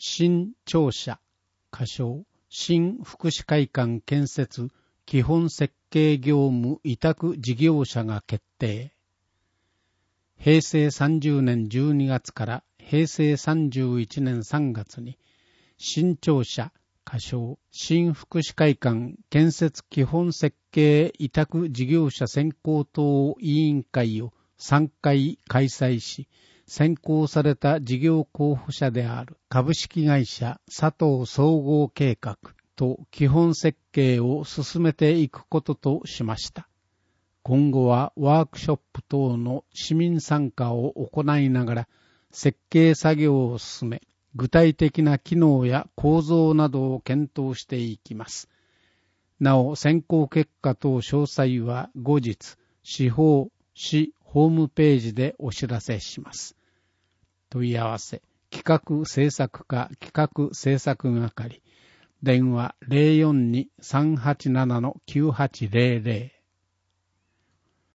新庁舎、仮称、新福祉会館建設基本設計業務委託事業者が決定。平成30年12月から平成31年3月に、新庁舎、仮称、新福祉会館建設基本設計委託事業者選考等委員会を3回開催し、選考された事業候補者である株式会社佐藤総合計画と基本設計を進めていくこととしました。今後はワークショップ等の市民参加を行いながら設計作業を進め、具体的な機能や構造などを検討していきます。なお、選考結果等詳細は後日、市ホームページでお知らせします。問い合わせ、企画制作課企画制作係、電話 042-387-9800